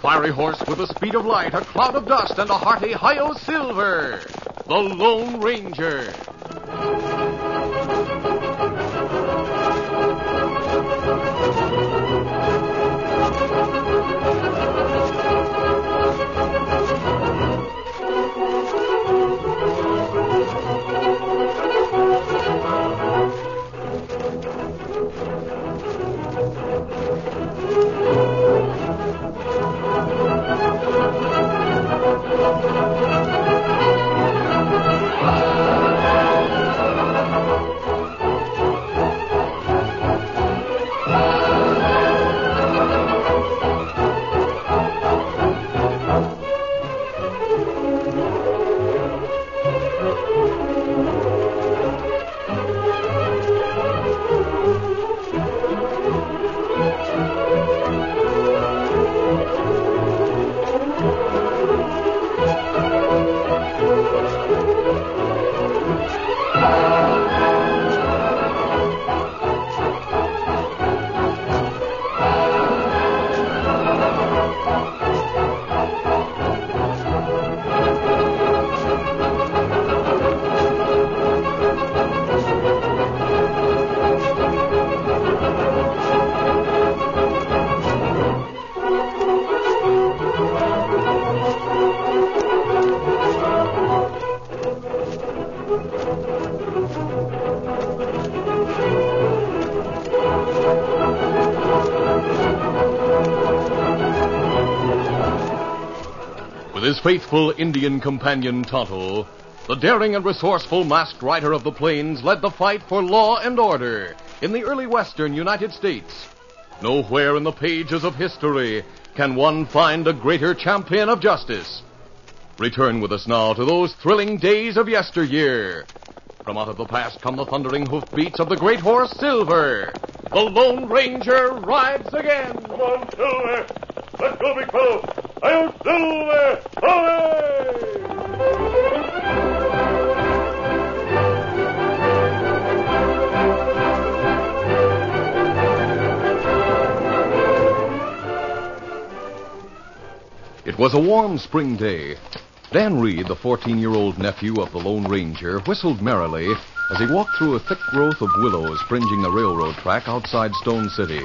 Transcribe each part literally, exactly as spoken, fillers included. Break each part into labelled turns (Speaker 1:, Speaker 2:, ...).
Speaker 1: fiery horse with the speed of light, a cloud of dust, and a hearty Hi-Yo Silver, the Lone Ranger. With his faithful Indian companion Tonto, the daring and resourceful masked rider of the plains led the fight for law and order in the early western United States. Nowhere in the pages of history can one find a greater champion of justice. Return with us now to those thrilling days of yesteryear. From out of the past come the thundering hoofbeats of the great horse Silver. The Lone Ranger rides again.
Speaker 2: Come on, Silver. Let's go, big fellow. Hi-Yo Silver! Hooray!
Speaker 1: It was a warm spring day. Dan Reed, the fourteen-year-old nephew of the Lone Ranger, whistled merrily as he walked through a thick growth of willows fringing the railroad track outside Stone City.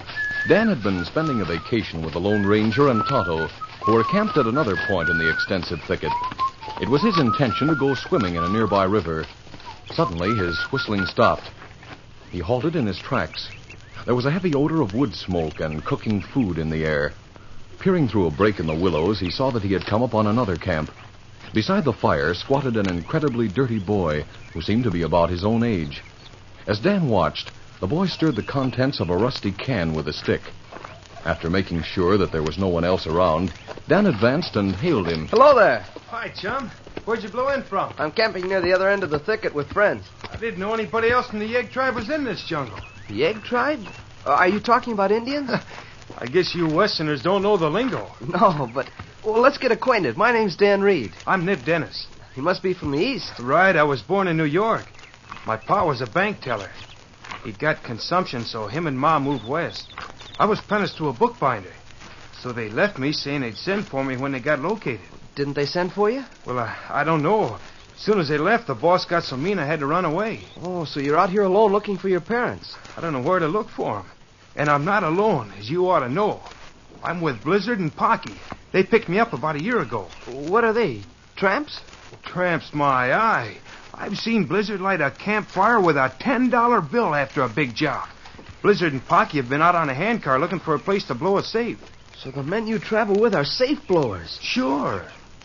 Speaker 1: Dan had been spending a vacation with the Lone Ranger and Tonto, who were camped at another point in the extensive thicket. It was his intention to go swimming in a nearby river. Suddenly, his whistling stopped. He halted in his tracks. There was a heavy odor of wood smoke and cooking food in the air. Peering through a break in the willows, he saw that he had come upon another camp. Beside the fire squatted an incredibly dirty boy who seemed to be about his own age. As Dan watched, the boy stirred the contents of a rusty can with a stick. After making sure that there was no one else around, Dan advanced and hailed him.
Speaker 3: Hello there.
Speaker 4: Hi, chum. Where'd you blow in from?
Speaker 3: I'm camping near the other end of the thicket with friends.
Speaker 4: I didn't know anybody else from the Yegg tribe was in this jungle.
Speaker 3: The Yegg tribe? Uh, are you talking about Indians?
Speaker 4: I guess you Westerners don't know the lingo.
Speaker 3: No, but... Well, let's get acquainted. My name's Dan Reed.
Speaker 4: I'm Nip Dennis.
Speaker 3: He must be from the East.
Speaker 4: Right, I was born in New York. My pa was a bank teller. He got consumption, so him and Ma moved west. I was apprenticed to a bookbinder. So they left me saying they'd send for me when they got located.
Speaker 3: Didn't they send for you?
Speaker 4: Well, uh, I don't know. As soon as they left, the boss got so mean I had to run away.
Speaker 3: Oh, so you're out here alone looking for your parents.
Speaker 4: I don't know where to look for them. And I'm not alone, as you ought to know. I'm with Blizzard and Pocky. They picked me up about a year ago.
Speaker 3: What are they? Tramps?
Speaker 4: Tramps, my eye. I've seen Blizzard light a campfire with a ten dollar bill after a big job. Blizzard and Pocky have been out on a handcar looking for a place to blow a safe.
Speaker 3: So the men you travel with are safe blowers?
Speaker 4: Sure.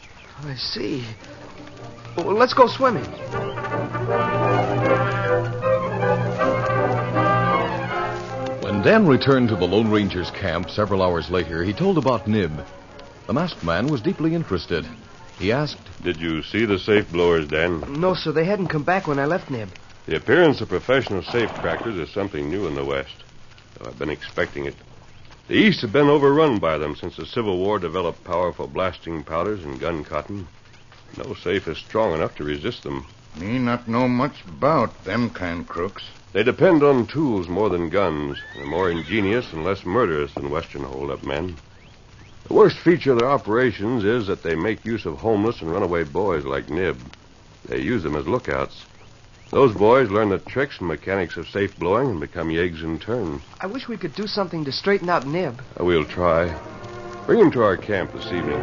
Speaker 3: I see. Well, let's go swimming.
Speaker 1: When Dan returned to the Lone Ranger's camp several hours later, he told about Nib. The masked man was deeply interested. He asked,
Speaker 2: Did you see the safe blowers, Dan?
Speaker 3: No, sir. They hadn't come back when I left Nib.
Speaker 2: The appearance of professional safe crackers is something new in the West. Though I've been expecting it. The East have been overrun by them since the Civil War developed powerful blasting powders and gun cotton. No safe is strong enough to resist them.
Speaker 5: Me not know much about them kind crooks.
Speaker 2: They depend on tools more than guns. They're more ingenious and less murderous than Western hold-up men. The worst feature of their operations is that they make use of homeless and runaway boys like Nib. They use them as lookouts. Those boys learn the tricks and mechanics of safe blowing and become yeggs in turn.
Speaker 3: I wish we could do something to straighten out Nib.
Speaker 2: Uh, we'll try. Bring him to our camp this evening.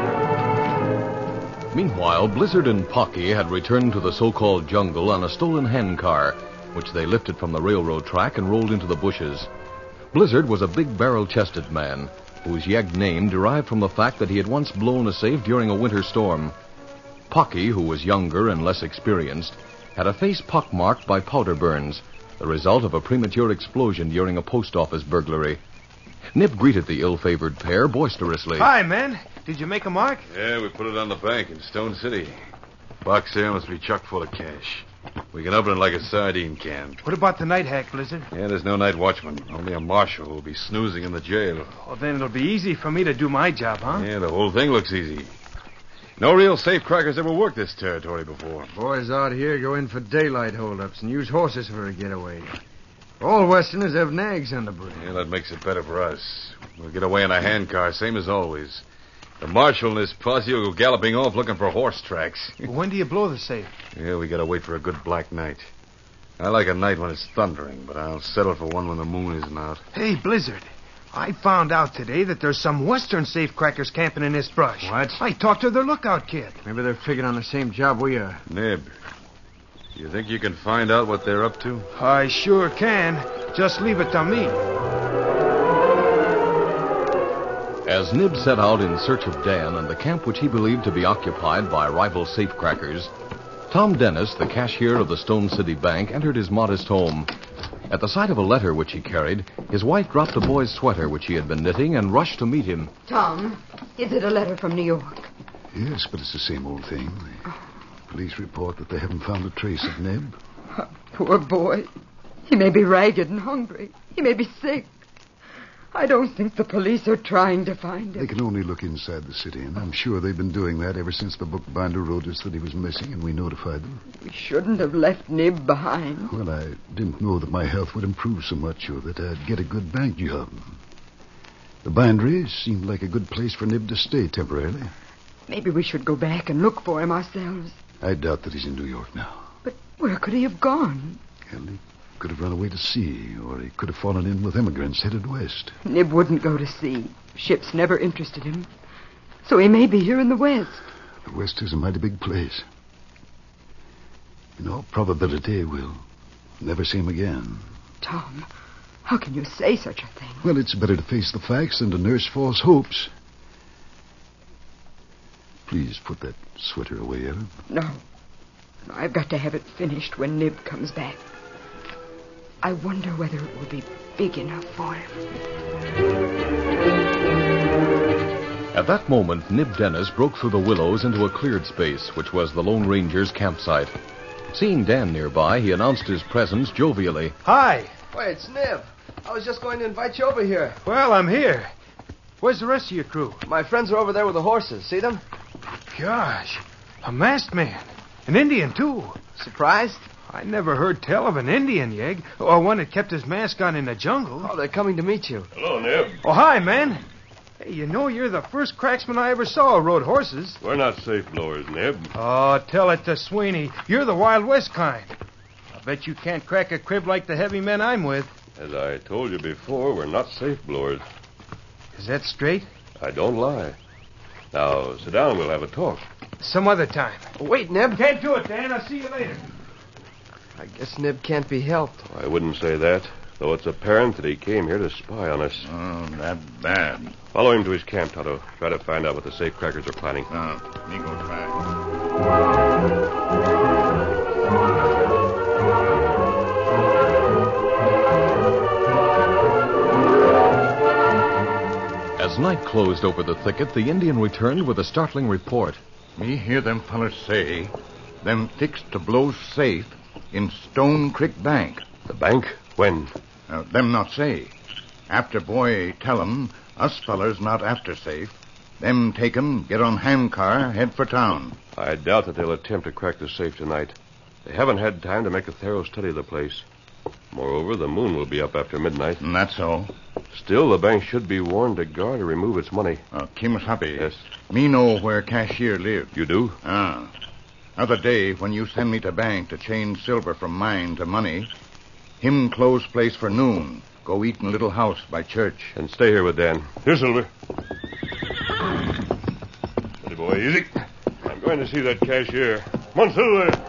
Speaker 1: Meanwhile, Blizzard and Pocky had returned to the so-called jungle on a stolen handcar, which they lifted from the railroad track and rolled into the bushes. Blizzard was a big barrel-chested man, whose yegg name derived from the fact that he had once blown a safe during a winter storm. Pocky, who was younger and less experienced, had a face pockmarked by powder burns, the result of a premature explosion during a post office burglary. Nib greeted the ill-favored pair boisterously.
Speaker 4: Hi, men. Did you make a mark?
Speaker 6: Yeah, we put it on the bank in Stone City. Box there must be chock full of cash. We can open it like a sardine can.
Speaker 4: What about the night hack, Blizzard?
Speaker 6: Yeah, there's no night watchman. Only a marshal who will be snoozing in the jail.
Speaker 4: Well, then it'll be easy for me to do my job, huh?
Speaker 6: Yeah, the whole thing looks easy. No real safecrackers ever worked this territory before.
Speaker 7: Boys out here go in for daylight holdups and use horses for a getaway. All Westerners have nags on the brain.
Speaker 6: Yeah, that makes it better for us. We'll get away in a handcar, same as always. The marshal and his posse will go galloping off looking for horse tracks.
Speaker 4: Well, when do you blow the safe?
Speaker 6: Yeah, we gotta wait for a good black night. I like a night when it's thundering, but I'll settle for one when the moon isn't out.
Speaker 4: Hey, Blizzard. I found out today that there's some Western safecrackers camping in this brush.
Speaker 7: What?
Speaker 4: I talked to their lookout kid.
Speaker 7: Maybe they're figuring on the same job we are.
Speaker 6: Nib, you think you can find out what they're up to?
Speaker 4: I sure can. Just leave it to me.
Speaker 1: As Nib set out in search of Dan and the camp which he believed to be occupied by rival safecrackers, Tom Dennis, the cashier of the Stone City Bank, entered his modest home. At the sight of a letter which he carried, his wife dropped a boy's sweater which he had been knitting and rushed to meet him.
Speaker 8: Tom, is it a letter from New York?
Speaker 9: Yes, but it's the same old thing. The police report that they haven't found a trace of Nib.
Speaker 8: Oh, poor boy. He may be ragged and hungry. He may be sick. I don't think the police are trying to find him.
Speaker 9: They can only look inside the city, and I'm sure they've been doing that ever since the bookbinder wrote us that he was missing, and we notified them.
Speaker 8: We shouldn't have left Nib behind.
Speaker 9: Well, I didn't know that my health would improve so much or that I'd get a good bank job. The bindery seemed like a good place for Nib to stay temporarily.
Speaker 8: Maybe we should go back and look for him ourselves.
Speaker 9: I doubt that he's in New York now.
Speaker 8: But where could he have gone?
Speaker 9: Well, he could have run away to sea, or he could have fallen in with immigrants headed west.
Speaker 8: Nib wouldn't go to sea. Ships never interested him. So he may be here in the West.
Speaker 9: The West is a mighty big place. In all probability, we'll never see him again.
Speaker 8: Tom, how can you say such a thing?
Speaker 9: Well, it's better to face the facts than to nurse false hopes. Please put that sweater away, Ellen.
Speaker 8: No. I've got to have it finished when Nib comes back. I wonder whether it will be big enough for him.
Speaker 1: At that moment, Nib Dennis broke through the willows into a cleared space, which was the Lone Ranger's campsite. Seeing Dan nearby, he announced his presence jovially.
Speaker 4: Hi.
Speaker 3: Wait, it's Nib. I was just going to invite you over here.
Speaker 4: Well, I'm here. Where's the rest of your crew?
Speaker 3: My friends are over there with the horses. See them?
Speaker 4: Gosh, a masked man. An Indian, too.
Speaker 3: Surprised?
Speaker 4: I never heard tell of an Indian yegg, or one that kept his mask on in the jungle.
Speaker 3: Oh, they're coming to meet you.
Speaker 2: Hello, Nib.
Speaker 4: Oh, hi, man. Hey, you know you're the first cracksman I ever saw who rode horses.
Speaker 2: We're not safe blowers, Nib.
Speaker 4: Oh, tell it to Sweeney. You're the Wild West kind. I bet you can't crack a crib like the heavy men I'm with.
Speaker 2: As I told you before, we're not safe blowers.
Speaker 4: Is that straight?
Speaker 2: I don't lie. Now, sit down and we'll have a talk.
Speaker 4: Some other time.
Speaker 3: Wait, Nib.
Speaker 4: Can't do it, Dan. I'll see you later.
Speaker 3: I guess Nib can't be helped.
Speaker 2: I wouldn't say that, though it's apparent that he came here to spy on us.
Speaker 5: Oh, that bad.
Speaker 2: Follow him to his camp, Tonto. Try to find out what the safecrackers are planning.
Speaker 5: Oh, me go try.
Speaker 1: As night closed over the thicket, the Indian returned with a startling report.
Speaker 5: Me hear them fellers say them fixed to blow safe in Stone Creek Bank.
Speaker 2: The bank? When?
Speaker 5: Uh, them not say. After boy tell 'em, us fellers not after safe. Them take 'em, get on handcar, head for town.
Speaker 2: I doubt that they'll attempt to crack the safe tonight. They haven't had time to make a thorough study of the place. Moreover, the moon will be up after midnight.
Speaker 5: And that's so.
Speaker 2: Still, the bank should be warned to guard or remove its money.
Speaker 5: Uh, Kimasabi.
Speaker 2: Yes.
Speaker 5: Me know where cashier live.
Speaker 2: You do?
Speaker 5: Ah. Other day, when you send me to bank to change silver from mine to money, him close place for noon. Go eat in little house by church.
Speaker 2: And stay here with Dan. Here, Silver. Steady, boy, easy. I'm going to see that cashier. Come on, Silver.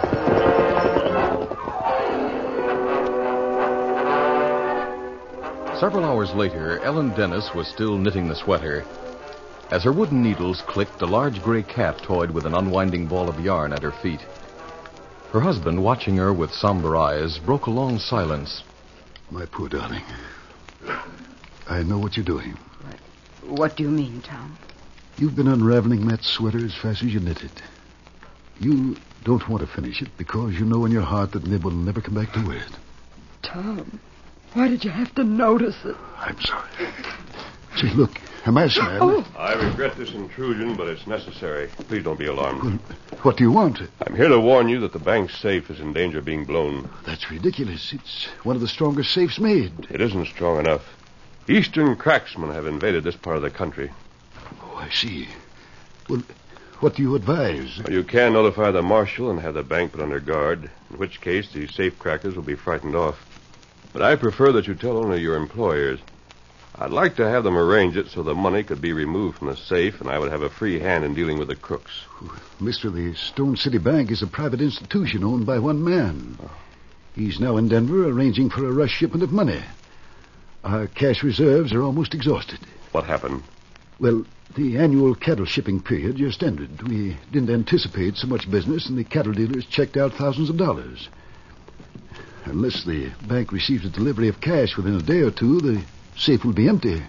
Speaker 1: Several hours later, Ellen Dennis was still knitting the sweater. As her wooden needles clicked, a large gray cat toyed with an unwinding ball of yarn at her feet. Her husband, watching her with somber eyes, broke a long silence.
Speaker 9: My poor darling. I know what you're doing.
Speaker 8: What do you mean, Tom?
Speaker 9: You've been unraveling that sweater as fast as you knit it. You don't want to finish it because you know in your heart that Nib will never come back to wear it.
Speaker 8: Tom, why did you have to notice it?
Speaker 9: I'm sorry. Say, look, a masked man.
Speaker 8: Oh.
Speaker 2: I regret this intrusion, but it's necessary. Please don't be alarmed.
Speaker 9: Well, what do you want?
Speaker 2: I'm here to warn you that the bank's safe is in danger of being blown.
Speaker 9: That's ridiculous. It's one of the strongest safes made.
Speaker 2: It isn't strong enough. Eastern cracksmen have invaded this part of the country.
Speaker 9: Oh, I see. Well, what do you advise?
Speaker 2: Well, you can notify the marshal and have the bank put under guard, in which case the safe crackers will be frightened off. But I prefer that you tell only your employers. I'd like to have them arrange it so the money could be removed from the safe and I would have a free hand in dealing with the crooks.
Speaker 9: Mister, the Stone City Bank is a private institution owned by one man. He's now in Denver arranging for a rush shipment of money. Our cash reserves are almost exhausted.
Speaker 2: What happened?
Speaker 9: Well, the annual cattle shipping period just ended. We didn't anticipate so much business, and the cattle dealers checked out thousands of dollars. Unless the bank receives a delivery of cash within a day or two, the safe will be empty.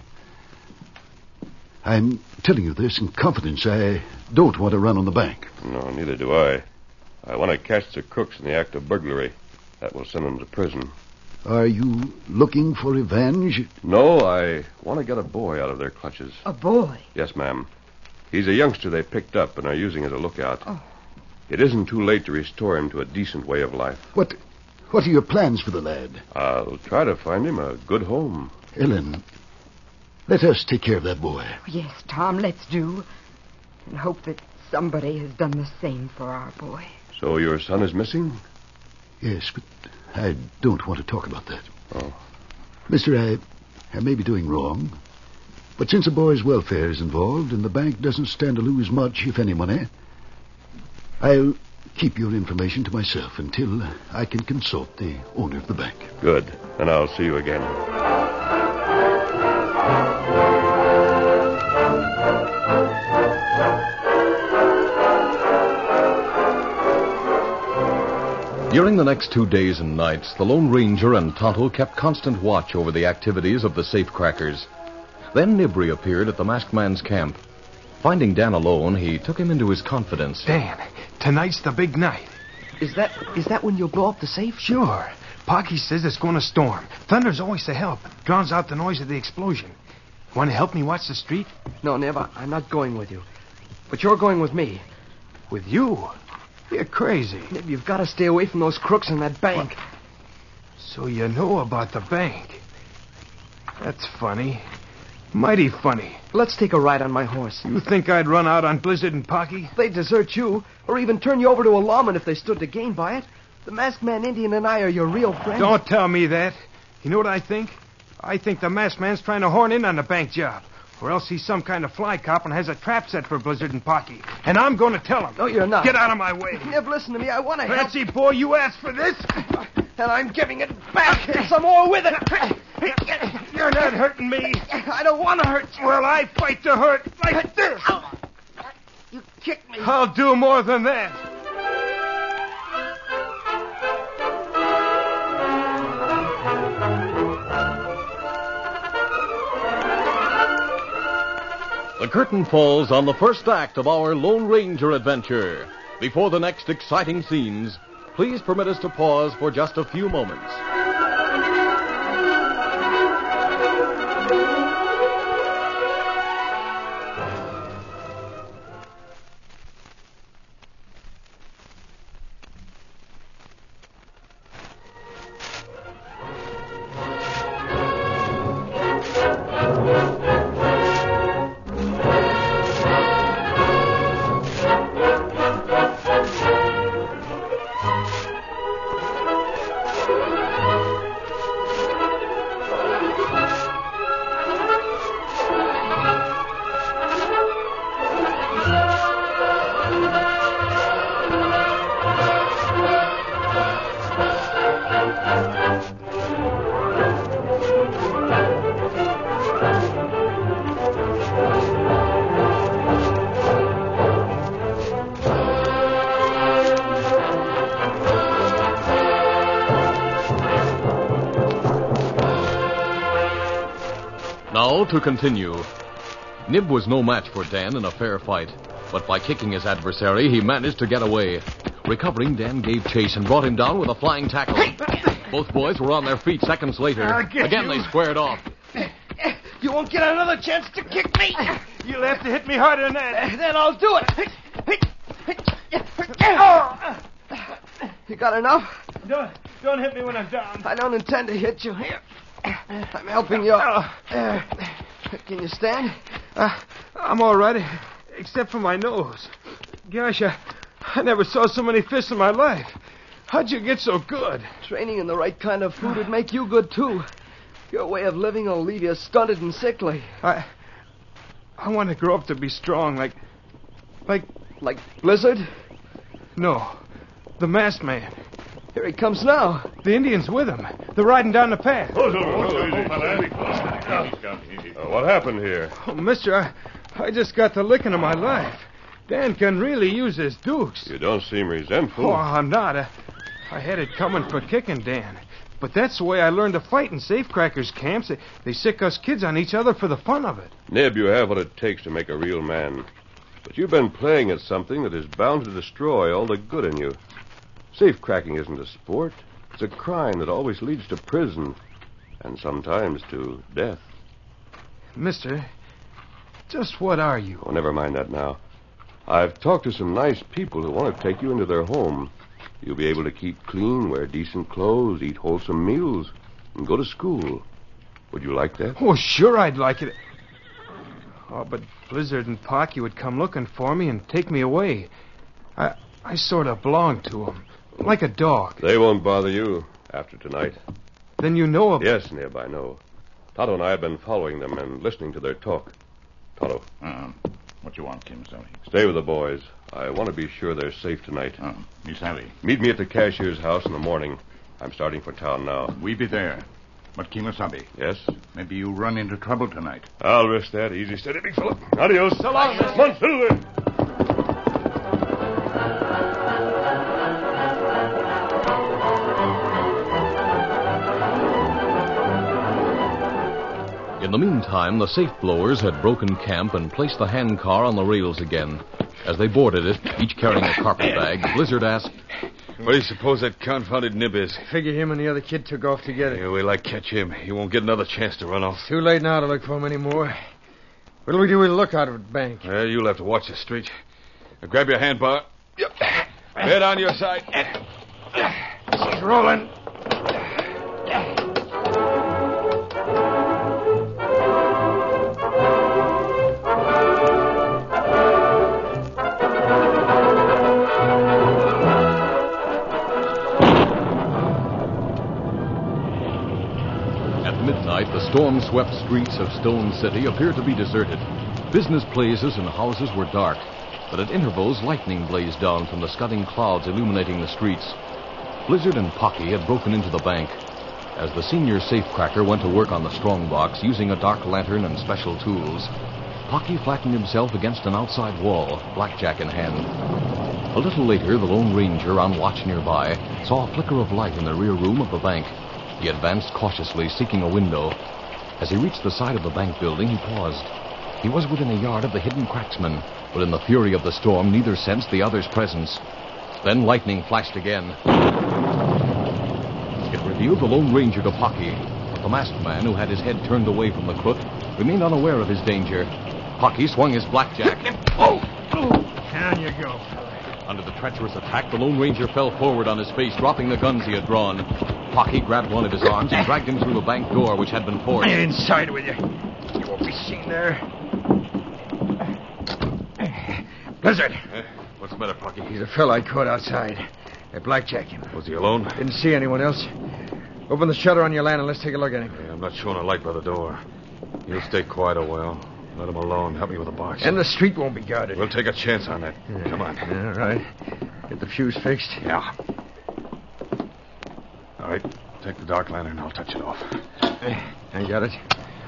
Speaker 9: I'm telling you this in confidence. I don't want to run on the bank.
Speaker 2: No, neither do I. I want to catch the crooks in the act of burglary. That will send them to prison.
Speaker 9: Are you looking for revenge?
Speaker 2: No, I want to get a boy out of their clutches.
Speaker 8: A boy?
Speaker 2: Yes, ma'am. He's a youngster they picked up and are using as a lookout.
Speaker 8: Oh.
Speaker 2: It isn't too late to restore him to a decent way of life.
Speaker 9: What, what are your plans for the lad?
Speaker 2: I'll try to find him a good home.
Speaker 9: Ellen, let us take care of that boy.
Speaker 8: Yes, Tom, let's do. And hope that somebody has done the same for our boy.
Speaker 2: So your son is missing?
Speaker 9: Yes, but I don't want to talk about that.
Speaker 2: Oh.
Speaker 9: Mister, I, I may be doing wrong, but since a boy's welfare is involved and the bank doesn't stand to lose much, if any, money, I'll keep your information to myself until I can consult the owner of the bank.
Speaker 2: Good. Then I'll see you again.
Speaker 1: During the next two days and nights, the Lone Ranger and Tonto kept constant watch over the activities of the safecrackers. Then Nib reappeared at the masked man's camp. Finding Dan alone, he took him into his confidence.
Speaker 4: Dan, tonight's the big night.
Speaker 3: Is that is that when you'll blow up the safe?
Speaker 4: Sure. Pocky says it's going to storm. Thunder's always to help. Drowns out the noise of the explosion. Want to help me watch the street?
Speaker 3: No, Nib, I- I'm not going with you. But you're going with me.
Speaker 4: With you? You're crazy.
Speaker 3: Nib, you've got to stay away from those crooks in that bank.
Speaker 4: So you know about the bank. That's funny. Mighty funny.
Speaker 3: Let's take a ride on my horse.
Speaker 4: You think I'd run out on Blizzard and Pocky?
Speaker 3: They desert you, or even turn you over to a lawman if they stood to gain by it. The masked man Indian and I are your real friends.
Speaker 4: Don't tell me that. You know what I think? I think the masked man's trying to horn in on the bank job. Or else he's some kind of fly cop and has a trap set for Blizzard and Pocky. And I'm going to tell him.
Speaker 3: No, you're not.
Speaker 4: Get out of my way.
Speaker 3: Nib, listen to me. I want to help.
Speaker 4: Fancy boy, you asked for this?
Speaker 3: And I'm giving it back. And some more with it.
Speaker 4: You're not hurting me.
Speaker 3: I don't want to hurt you.
Speaker 4: Well, I fight to hurt like this.
Speaker 3: You kicked me.
Speaker 4: I'll do more than that.
Speaker 1: The curtain falls on the first act of our Lone Ranger adventure. Before the next exciting scenes, please permit us to pause for just a few moments. Now to continue. Nib was no match for Dan in a fair fight, but by kicking his adversary, he managed to get away. Recovering, Dan gave chase and brought him down with a flying tackle. Both boys were on their feet seconds later. Again, they squared off.
Speaker 3: You won't get another chance to kick me.
Speaker 4: You'll have to hit me harder than that.
Speaker 3: Then I'll do it. You got enough?
Speaker 4: Don't, don't hit me when I'm down.
Speaker 3: I don't intend to hit you. Here. I'm helping you. Uh, can you stand?
Speaker 4: Uh, I'm all right, except for my nose. Gosh, I, I never saw so many fists in my life. How'd you get so good?
Speaker 3: Training in the right kind of food would make you good, too. Your way of living will leave you stunted and sickly.
Speaker 4: I I want to grow up to be strong, like... Like...
Speaker 3: Like Blizzard?
Speaker 4: No. The masked man.
Speaker 3: Here he comes now.
Speaker 4: The Indians with him. They're riding down the path.
Speaker 2: Uh, what happened here?
Speaker 4: Oh, mister, I, I just got the licking of my life. Dan can really use his dukes.
Speaker 2: You don't seem resentful.
Speaker 4: Oh, I'm not. I, I had it coming for kicking Dan. But that's the way I learned to fight in safecrackers camps. They, they sick us kids on each other for the fun of it.
Speaker 2: Nib, you have what it takes to make a real man. But you've been playing at something that is bound to destroy all the good in you. Safecracking isn't a sport. It's a crime that always leads to prison. And sometimes to death.
Speaker 4: Mister, just what are you?
Speaker 2: Oh, never mind that now. I've talked to some nice people who want to take you into their home. You'll be able to keep clean, wear decent clothes, eat wholesome meals, and go to school. Would you like that?
Speaker 4: Oh, sure I'd like it. Oh, but Blizzard and Pocky would come looking for me and take me away. I I sort of belong to them, like a dog.
Speaker 2: They won't bother you after tonight.
Speaker 4: Then you know about...
Speaker 2: Yes, Nib, I know. Tonto and I have been following them and listening to their talk. Tonto.
Speaker 5: Uh, what you want, Kimasabi?
Speaker 2: Stay with the boys. I want to be sure they're safe tonight.
Speaker 5: Oh, me savvy.
Speaker 2: Meet me at the cashier's house in the morning. I'm starting for town now.
Speaker 5: We be there. But Kimasabi.
Speaker 2: Yes?
Speaker 5: Maybe you run into trouble tonight.
Speaker 2: I'll risk that. Easy, steady, big fella. Adios. So long, Come on, Silver.
Speaker 1: In the meantime, the safe blowers had broken camp and placed the handcar on the rails again. As they boarded it, each carrying a carpet bag, Blizzard asked,
Speaker 6: "What do you suppose that confounded Nib is?"
Speaker 7: Figure him and the other kid took off together.
Speaker 6: Yeah, we'll like catch him. He won't get another chance to run off.
Speaker 7: Too late now to look for him anymore. What'll we do with the lookout at the bank?
Speaker 6: Well, you'll have to watch the street. Now, grab your handbar. Yep. Head on your side.
Speaker 7: She's rolling.
Speaker 1: The storm-swept streets of Stone City appeared to be deserted. Business places and houses were dark, but at intervals lightning blazed down from the scudding clouds illuminating the streets. Blizzard and Pocky had broken into the bank. As the senior safecracker went to work on the strongbox using a dark lantern and special tools, Pocky flattened himself against an outside wall, blackjack in hand. A little later, the Lone Ranger, on watch nearby, saw a flicker of light in the rear room of the bank. He advanced cautiously, seeking a window. As he reached the side of the bank building, he paused. He was within a yard of the hidden cracksman, but in the fury of the storm, neither sensed the other's presence. Then lightning flashed again. It revealed the Lone Ranger to Pocky, but the masked man, who had his head turned away from the crook, remained unaware of his danger. Pocky swung his blackjack.
Speaker 7: Oh! Down you go, fella.
Speaker 1: Under the treacherous attack, the Lone Ranger fell forward on his face, dropping the guns he had drawn. Pocky grabbed one of his arms and dragged him through the bank door, which had been forced.
Speaker 7: Inside with you. You won't be seen there. Blizzard.
Speaker 6: Eh? What's the matter, Pocky?
Speaker 7: He's a fellow I caught outside. I blackjacked him.
Speaker 6: Was he alone?
Speaker 7: Didn't see anyone else. Open the shutter on your land and let's take a look at him.
Speaker 6: Yeah, I'm not showing a light by the door. He'll stay quiet a while. Let him alone. Help me with the box.
Speaker 7: And the street won't be guarded.
Speaker 6: We'll take a chance on that.
Speaker 7: Yeah.
Speaker 6: Come on.
Speaker 7: All right. Get the fuse fixed.
Speaker 6: Yeah. All right. Take the dark lantern. I'll touch it off.
Speaker 7: I got it.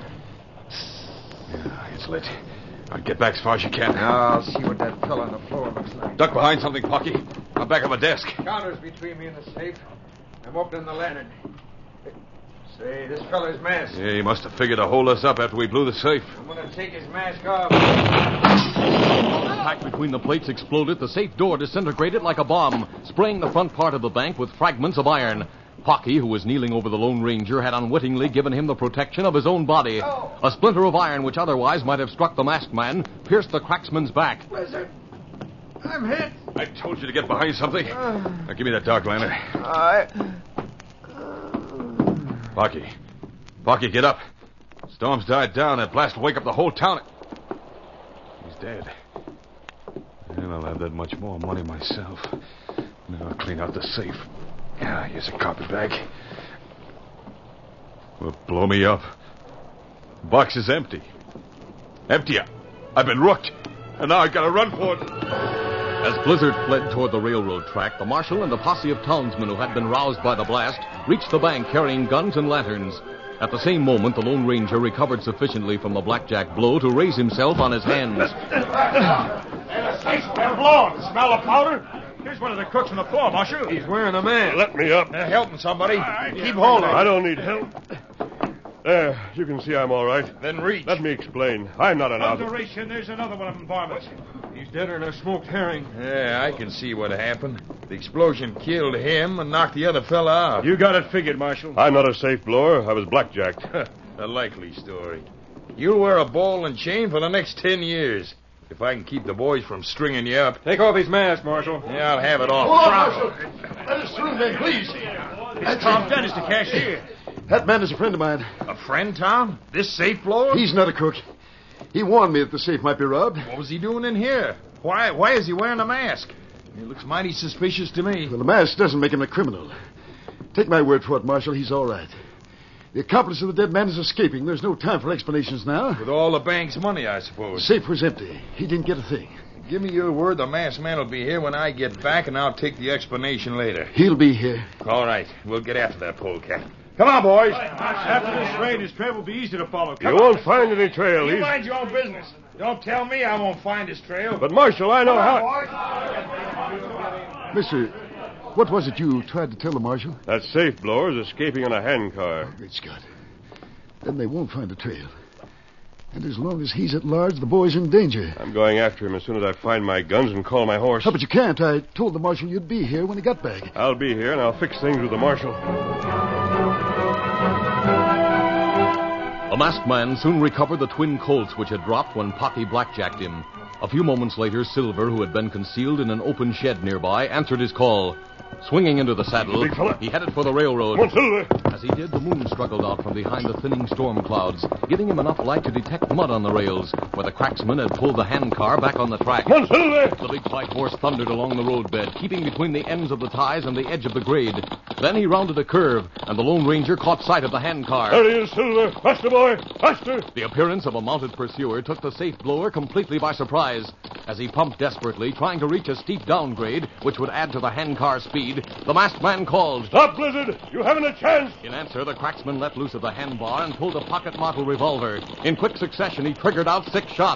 Speaker 6: Yeah, it's lit. All right, get back as far as you can.
Speaker 7: Now I'll see what that fellow on the floor looks like.
Speaker 6: Duck behind something, Pocky. I'm back on my desk.
Speaker 7: Counters between me and the safe. I'm opening the lantern. Say, this feller's masked.
Speaker 6: Yeah, he must have figured to hold us up after we blew the safe.
Speaker 7: I'm going to take his mask off.
Speaker 1: Contact between the plates exploded. The safe door disintegrated like a bomb, spraying the front part of the bank with fragments of iron. Pocky, who was kneeling over the Lone Ranger, had unwittingly given him the protection of his own body.
Speaker 3: Oh.
Speaker 1: A splinter of iron, which otherwise might have struck the masked man, pierced the cracksman's back.
Speaker 3: Blizzard, I'm hit.
Speaker 6: I told you to get behind something. Now, give me that dark lantern.
Speaker 3: I...
Speaker 6: Pocky. Pocky, get up. Storm's died down. That blast will wake up the whole town. He's dead. And I'll have that much more money myself. Now I'll clean out the safe. Yeah, here's a carpet bag. Well, blow me up. The box is empty. Empty. I've been rooked. And now I gotta run for it.
Speaker 1: As Blizzard fled toward the railroad track, the marshal and the posse of townsmen who had been roused by the blast reached the bank carrying guns and lanterns. At the same moment, the Lone Ranger recovered sufficiently from the blackjack blow to raise himself on his hands.
Speaker 10: The safe's been blown. Smell the powder? Here's one of the cooks on the floor, Marshal.
Speaker 7: He's wearing a mask.
Speaker 2: Let me up.
Speaker 7: Uh, help him, somebody.
Speaker 10: Right,
Speaker 7: Keep
Speaker 10: yeah.
Speaker 7: holding.
Speaker 2: I don't need help. There, you can see I'm all right.
Speaker 7: Then reach.
Speaker 2: Let me explain. I'm not an outlaw.
Speaker 10: Underration, there's another one of them varmints. He's deader than a smoked herring.
Speaker 7: Yeah, I can see what happened. The explosion killed him and knocked the other fella out.
Speaker 10: You got it figured, Marshal.
Speaker 2: I'm not a safe blower. I was blackjacked.
Speaker 7: A likely story. You'll wear a ball and chain for the next ten years. If I can keep the boys from stringing you up.
Speaker 10: Take off his mask, Marshal.
Speaker 7: Yeah, I'll have it off.
Speaker 9: Hold on, Marshal. Let us through, man, please.
Speaker 10: It's Tom Dennis, the cashier.
Speaker 9: That man is a friend of mine.
Speaker 7: A friend, Tom? This safe blower?
Speaker 9: He's not a crook. He warned me that the safe might be robbed.
Speaker 7: What was he doing in here? Why Why is he wearing a mask? He looks mighty suspicious to me.
Speaker 9: Well, the mask doesn't make him a criminal. Take my word for it, Marshal. He's all right. The accomplice of the dead man is escaping. There's no time for explanations now.
Speaker 7: With all the bank's money, I
Speaker 9: The
Speaker 7: suppose.
Speaker 9: safe was empty. He didn't get a thing.
Speaker 7: Give me your word the masked man will be here when I get back, and I'll take the explanation later.
Speaker 9: He'll be here.
Speaker 7: All right. We'll get after that polecat. Come on, boys.
Speaker 10: After this raid, his trail will be easy to follow. Come
Speaker 2: You
Speaker 10: on.
Speaker 2: won't find any trail.
Speaker 10: You
Speaker 2: He's...
Speaker 10: mind your own business. Don't tell me I won't find his trail.
Speaker 2: But, Marshal, I know how...
Speaker 9: Mister, what was it you tried to tell the Marshal?
Speaker 2: That safe blower is escaping on a handcar.
Speaker 9: Great Scott. Then they won't find the trail. And as long as he's at large, the boy's in danger.
Speaker 2: I'm going after him as soon as I find my guns and call my horse.
Speaker 9: Oh, but you can't. I told the Marshal you'd be here when he got back.
Speaker 2: I'll be here, and I'll fix things with the Marshal.
Speaker 1: The masked man soon recovered the twin Colts which had dropped when Pocky blackjacked him. A few moments later, Silver, who had been concealed in an open shed nearby, answered his call. Swinging into the saddle,
Speaker 2: Big fella.
Speaker 1: he headed for the railroad.
Speaker 2: Come on, Silver.
Speaker 1: As he did, the moon struggled out from behind the thinning storm clouds, giving him enough light to detect mud on the rails, where the cracksman had pulled the handcar back on the track.
Speaker 2: Come on, Silver.
Speaker 1: The big white horse thundered along the roadbed, keeping between the ends of the ties and the edge of the grade. Then he rounded a curve, and the Lone Ranger caught sight of the handcar.
Speaker 2: There he is, Silver. Faster, boy. Faster.
Speaker 1: The appearance of a mounted pursuer took the safe blower completely by surprise. As he pumped desperately, trying to reach a steep downgrade, which would add to the handcar's speed, the masked man called.
Speaker 2: Stop, Blizzard. You haven't a chance.
Speaker 1: In answer, the cracksman let loose of the handbar and pulled a pocket model revolver. In quick succession, he triggered out six shots.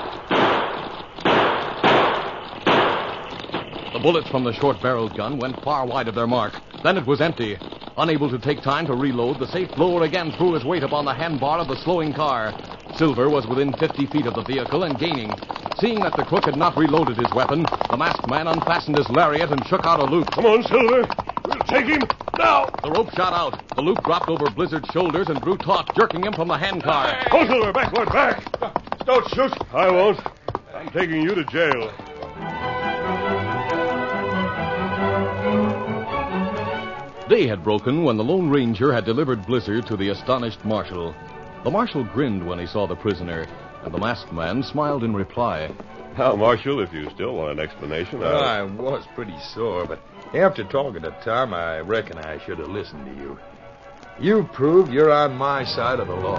Speaker 1: The bullets from the short-barreled gun went far wide of their mark. Then it was empty. Unable to take time to reload, the safe blower again threw his weight upon the handbar of the slowing car. Silver was within fifty feet of the vehicle and gaining. Seeing that the crook had not reloaded his weapon, the masked man unfastened his lariat and shook out a loop.
Speaker 2: Come on, Silver. We'll take him now.
Speaker 1: The rope shot out. The loop dropped over Blizzard's shoulders and drew taut, jerking him from the handcar.
Speaker 2: Go, Silver. Backward, back.
Speaker 10: Don't shoot.
Speaker 2: I won't. I'm taking you to jail.
Speaker 1: Day had broken when the Lone Ranger had delivered Blizzard to the astonished marshal. The marshal grinned when he saw the prisoner, and the masked man smiled in reply.
Speaker 2: Now, Marshal, if you still want an explanation,
Speaker 7: Well,
Speaker 2: I'll...
Speaker 7: I was pretty sore, but after talking to Tom, I reckon I should have listened to you. You proved you're on my side of the law.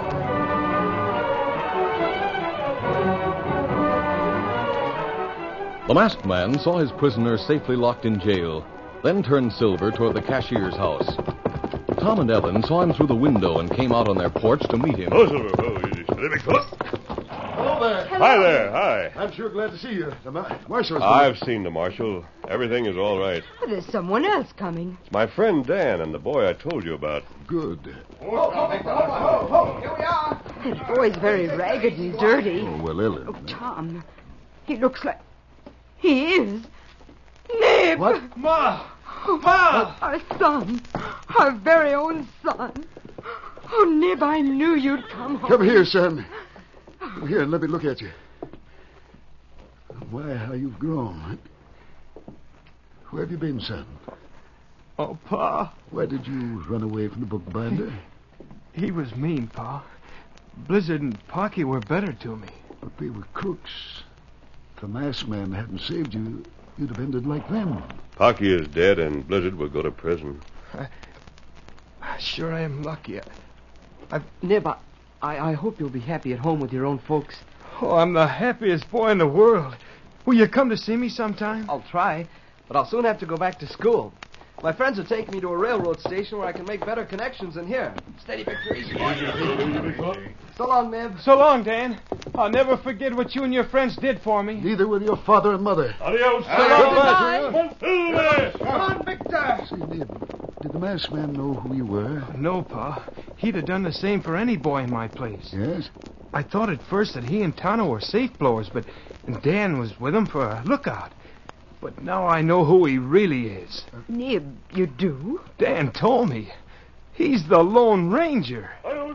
Speaker 1: The masked man saw his prisoner safely locked in jail, then turned Silver toward the cashier's house. Tom and Ellen saw him through the window and came out on their porch to meet him.
Speaker 2: Oh, Silver. Oh, easy. Steady, big fella.
Speaker 9: Hello there.
Speaker 2: Hi there. Hi.
Speaker 9: I'm sure glad to see you. The mar- marshal's
Speaker 2: I've seen the marshal. Everything is all right.
Speaker 8: Oh, there's someone else coming.
Speaker 2: It's my friend Dan and the boy I told you about.
Speaker 9: good.
Speaker 3: Here we are.
Speaker 8: That boy's very ragged and dirty.
Speaker 9: Oh, well, Ellen.
Speaker 8: Oh, Tom, he looks like... He is. Nib!
Speaker 9: What?
Speaker 10: Ma!
Speaker 8: Oh,
Speaker 10: Ma!
Speaker 8: Our son. Our very own son. Oh, Nib, I knew you'd come home.
Speaker 9: Come here, son. Come here and let me look at you. Why, how you've grown. Where have you been, son?
Speaker 4: Oh, Pa,
Speaker 9: Why did you run away from the bookbinder?
Speaker 4: he was mean, Pa. Blizzard and Pocky were better to me.
Speaker 9: But they were crooks. If the masked man hadn't saved you, you'd have ended like them.
Speaker 2: Pocky is dead and Blizzard will go to prison.
Speaker 4: Sure I am lucky. I,
Speaker 3: Nib, I, I, I hope you'll be happy at home with your own folks.
Speaker 4: oh, I'm the happiest boy in the world. Will you come to see me sometime?
Speaker 3: I'll try, but I'll soon have to go back to school. My friends will take me to a railroad station where I can make better connections than here. Steady, Victor. Easy, boy. So long, Nib.
Speaker 4: So long, Dan. I'll never forget what you and your friends did for me.
Speaker 9: Neither will your father and mother.
Speaker 10: Adios.
Speaker 8: Goodbye.
Speaker 3: Come on, Victor.
Speaker 9: See, Nib, did the masked man know who you were?
Speaker 4: No, Pa. He'd have done the same for any boy in my place.
Speaker 9: Yes?
Speaker 4: I thought at first that he and Tano were safe blowers, but Dan was with them for a lookout. But now I know who he really is.
Speaker 8: Nib, you do?
Speaker 4: Dan told me. He's the Lone Ranger.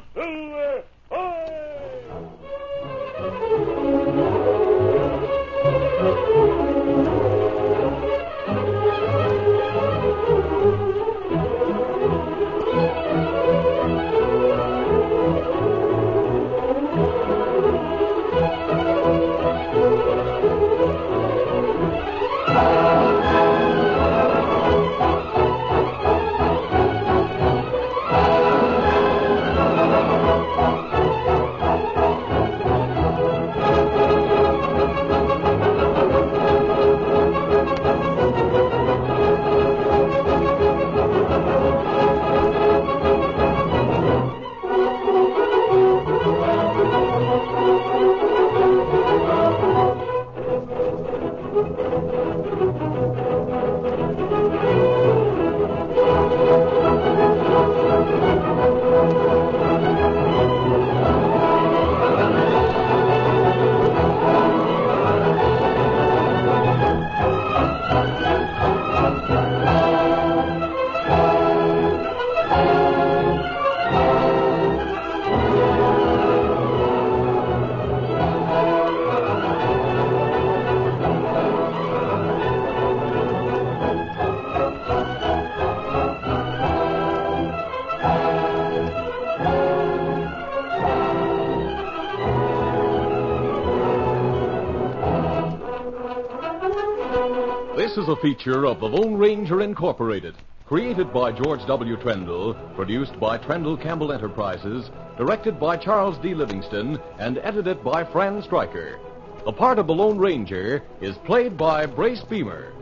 Speaker 1: This is a feature of the Lone Ranger Incorporated, created by George W. Trendle, produced by Trendle Campbell Enterprises, directed by Charles D. Livingston, and edited by Fran Stryker. The part of the Lone Ranger is played by Brace Beamer.